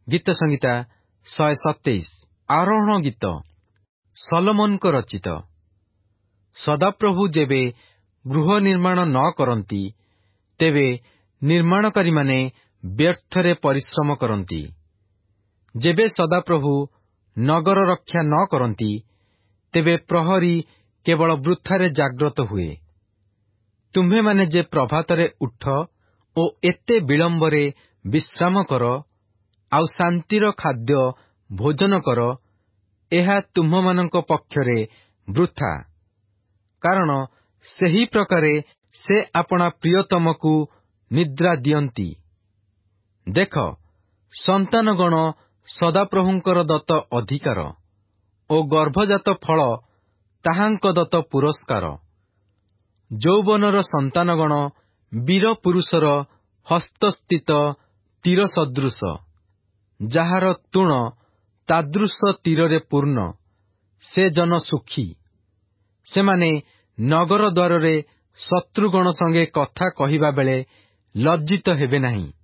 ଗୀତ ସଂହିତା 127 ଆରୋହଣ ଗୀତ ସଲୋମନଙ୍କ ରଚିତ। ସଦାପ୍ରଭୁ ଯେବେ ଗୃହ ନିର୍ମାଣ ନ କରନ୍ତି, ତେବେ ନିର୍ମାଣକାରୀମାନେ ବ୍ୟର୍ଥରେ ପରିଶ୍ରମ କରନ୍ତି। ଯେବେ ସଦାପ୍ରଭୁ ନଗର ରକ୍ଷା ନ କରନ୍ତି, ତେବେ ପ୍ରହରୀ କେବଳ ବୃଥାରେ ଜାଗ୍ରତ ହୁଏ। ତୁମ୍ଭେମାନେ ଯେ ପ୍ରଭାତରେ ଉଠ ଓ ଏତେ ବିଳମ୍ବରେ ବିଶ୍ରାମ କର, ଆଉ ଶାନ୍ତିର ଖାଦ୍ୟ ଭୋଜନ କର, ଏହା ତୁମ୍ଭମାନଙ୍କ ପକ୍ଷରେ ବୃଥା। କାରଣ ସେହି ପ୍ରକାରେ ସେ ଆପଣା ପ୍ରିୟତମକୁ ନିଦ୍ରା ଦିଅନ୍ତି। ଦେଖ, ସନ୍ତାନଗଣ ସଦାପ୍ରଭୁଙ୍କର ଦତ୍ତ ଅଧିକାର ଓ ଗର୍ଭଜାତ ଫଳ ତାହାଙ୍କ ଦତ୍ତ ପୁରସ୍କାର। ଯୌବନର ସନ୍ତାନଗଣ ବୀର ପୁରୁଷର ହସ୍ତସ୍ଥିତ ତୀର ସଦୃଶ, ଯାହାର ତୁଣ ତାଦୃଶ ତୀରରେ ପୂର୍ଣ୍ଣ। ସେ ଜନ ସୁଖୀ। ସେମାନେ ନଗର ଦ୍ୱାରରେ ଶତ୍ରୁଗଣ ସଙ୍ଗେ କଥା କହିବା ବେଳେ ଲଜ୍ଜିତ ହେବେ ନାହିଁ।